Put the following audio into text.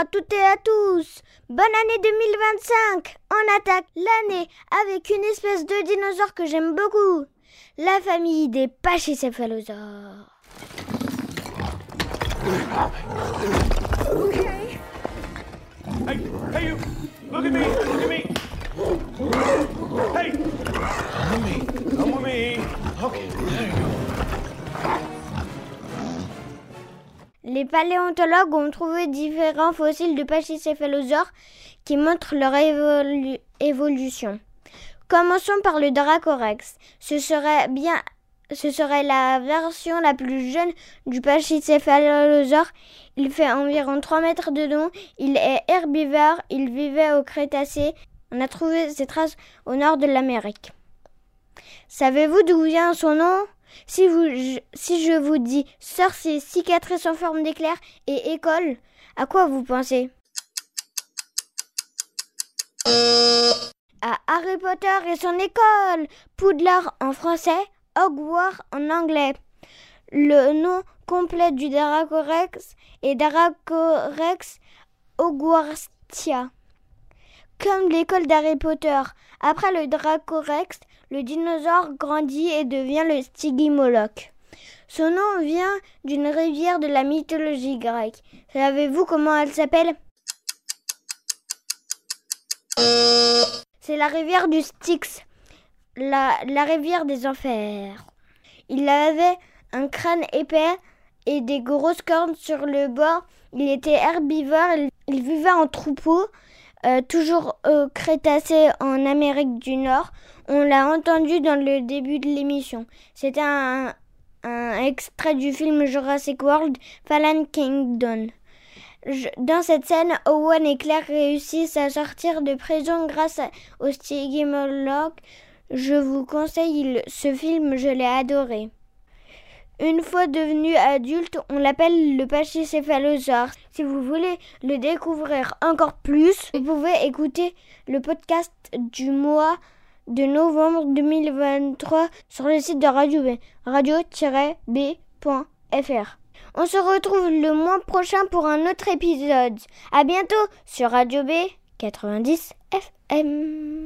à toutes et à tous. Bonne année 2025. On attaque l'année avec une espèce de dinosaure que j'aime beaucoup. La famille des pachycéphalosaures. Okay. Hey you! Look at me! Hey! Come with me! Okay, there you go. Les paléontologues ont trouvé différents fossiles de pachycéphalosaures qui montrent leur évolution. Commençons par le Dracorex. Ce serait la version la plus jeune du pachycéphalosaure. Il fait environ 3 mètres de long. Il est herbivore. Il vivait au Crétacé. On a trouvé ses traces au nord de l'Amérique. Savez-vous d'où vient son nom ? Si je vous dis sorcier, cicatrice en forme d'éclair et école, à quoi vous pensez ? À Harry Potter et son école, Poudlard en français, Hogwarts en anglais. Le nom complet du Dracorex est Dracorex hogwartia. Comme l'école d'Harry Potter. Après le Dracorex, le dinosaure grandit et devient le Stygimoloch. Son nom vient d'une rivière de la mythologie grecque. Savez-vous comment elle s'appelle ? C'est la rivière du Styx, la rivière des enfers. Il avait un crâne épais et des grosses cornes sur le bord. Il était herbivore, il vivait en troupeau, toujours au Crétacé en Amérique du Nord. On l'a entendu dans le début de l'émission. C'était un extrait du film Jurassic World Fallen Kingdom. Dans cette scène, Owen et Claire réussissent à sortir de prison grâce au Stygimoloch. Je vous conseille ce film, je l'ai adoré. Une fois devenu adulte, on l'appelle le pachycéphalosaure. Si vous voulez le découvrir encore plus, vous pouvez écouter le podcast du mois de novembre 2023 sur le site de Radio B, radio-b.fr. On se retrouve le mois prochain pour un autre épisode. À bientôt sur Radio B 90 FM.